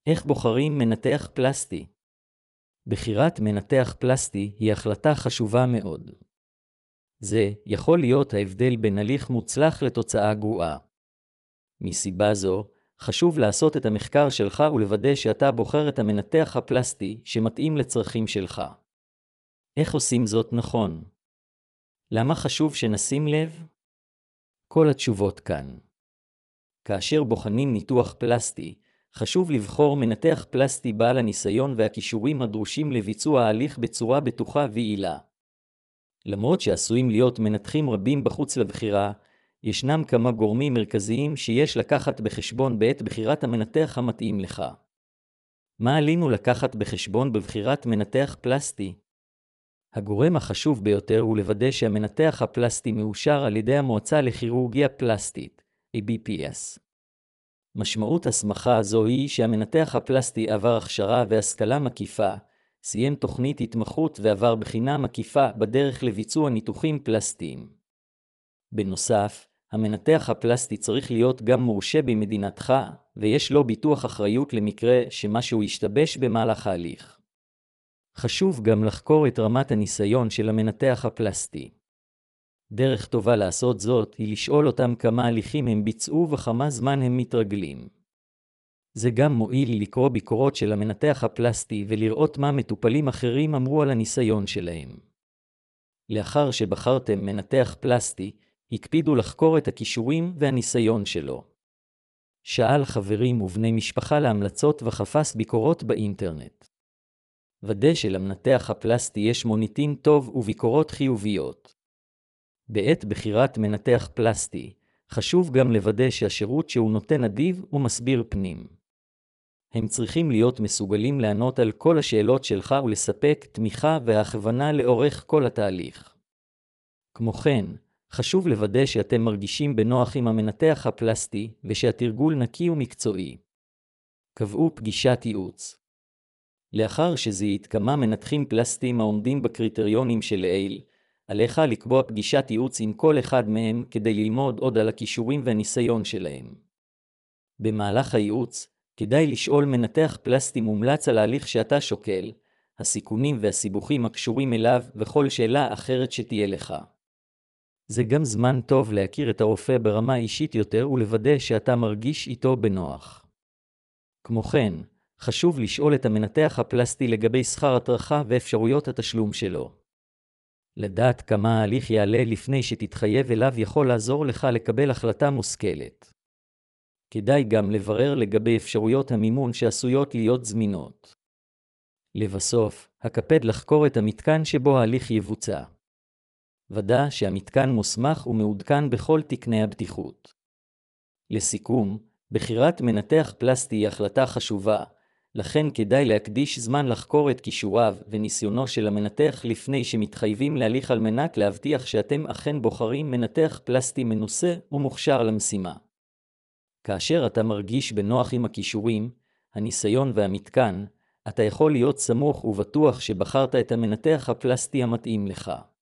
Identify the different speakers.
Speaker 1: איך בוחרים מנתח פלסטי? בחירת מנתח פלסטי היא החלטה חשובה מאוד. זה יכול להיות ההבדל בין הליך מוצלח לתוצאה גרועה. מסיבה זו, חשוב לעשות את המחקר שלך ולוודא שאתה בוחר את המנתח הפלסטי שמתאים לצרכים שלך. איך עושים זאת נכון? למה חשוב שנשים לב? כל התשובות כאן. כאשר בוחנים ניתוח פלסטי, חשוב לבחור מנתח פלסטי בעל הניסיון והכישורים הדרושים לביצוע ההליך בצורה בטוחה ויעילה. למרות שעשויים להיות מנתחים רבים בחוץ לבחירה, ישנם כמה גורמים מרכזיים שיש לקחת בחשבון בעת בחירת המנתח המתאים לך. מה עלינו לקחת בחשבון בבחירת מנתח פלסטי? הגורם החשוב ביותר הוא לוודא שהמנתח הפלסטי מאושר על ידי המועצה לכירורגיה פלסטית, ABPS. משמעות הסמכה זו היא שהמנתח הפלסטי עבר הכשרה והשכלה מקיפה, סיים תוכנית התמחות ועבר בחינה מקיפה בדרך לביצוע ניתוחים פלסטיים. בנוסף, המנתח הפלסטי צריך להיות גם מורשה במדינתך, ויש לו ביטוח אחריות למקרה שמשהו ישתבש במהלך ההליך. חשוב גם לחקור את רמת הניסיון של המנתח הפלסטי. דרך טובה לעשות זאת היא לשאול אותם כמה הליכים הם ביצעו וכמה זמן הם מתרגלים. זה גם מועיל לקרוא ביקורות של המנתח הפלסטי ולראות מה מטופלים אחרים אמרו על הניסיון שלהם. לאחר שבחרתם מנתח פלסטי, הקפידו לחקור את הכישורים והניסיון שלו. שאל חברים ובני משפחה להמלצות וחפש ביקורות באינטרנט. ודא שלמנתח הפלסטי יש מוניטין טוב וביקורות חיוביות. בעת בחירת מנתח פלסטי, חשוב גם לוודא שהשירות שהוא נותן אדיב ומסביר פנים. הם צריכים להיות מסוגלים לענות על כל השאלות שלך ולספק תמיכה והכוונה לאורך כל התהליך. כמו כן, חשוב לוודא שאתם מרגישים בנוח עם המנתח הפלסטי ושהתרגול נקי ומקצועי. קבעו פגישת ייעוץ. לאחר שזיהית כמה מנתחים פלסטיים העומדים בקריטריונים של לעיל, עליך לקבוע פגישת ייעוץ עם כל אחד מהם כדי ללמוד עוד על הכישורים והניסיון שלהם. במהלך הייעוץ, כדאי לשאול מנתח פלסטי מומלץ על ההליך שאתה שוקל, הסיכונים והסיבוכים הקשורים אליו וכל שאלה אחרת שתהיה לך. זה גם זמן טוב להכיר את הרופא ברמה אישית יותר ולוודא שאתה מרגיש איתו בנוח. כמו כן, חשוב לשאול את המנתח הפלסטי לגבי שכר הטרחה ואפשרויות התשלום שלו. לדעת כמה ההליך יעלה לפני שתתחייב אליו יכול לעזור לך לקבל החלטה מושכלת. כדאי גם לברר לגבי אפשרויות המימון שעשויות להיות זמינות. לבסוף, הקפד לחקור את המתקן שבו ההליך יבוצע. ודא שהמתקן מוסמך ומעודכן בכל תקני הבטיחות. לסיכום, בחירת מנתח פלסטי היא החלטה חשובה, לכן כדאי להקדיש זמן לחקור את כישוריו וניסיונו של המנתח לפני שמתחייבים להליך על מנת להבטיח שאתם אכן בוחרים מנתח פלסטי מנוסה ומוכשר למשימה. כאשר אתה מרגיש בנוח עם הכישורים, הניסיון והמתקן, אתה יכול להיות סמוך ובטוח שבחרת את המנתח הפלסטי המתאים לך.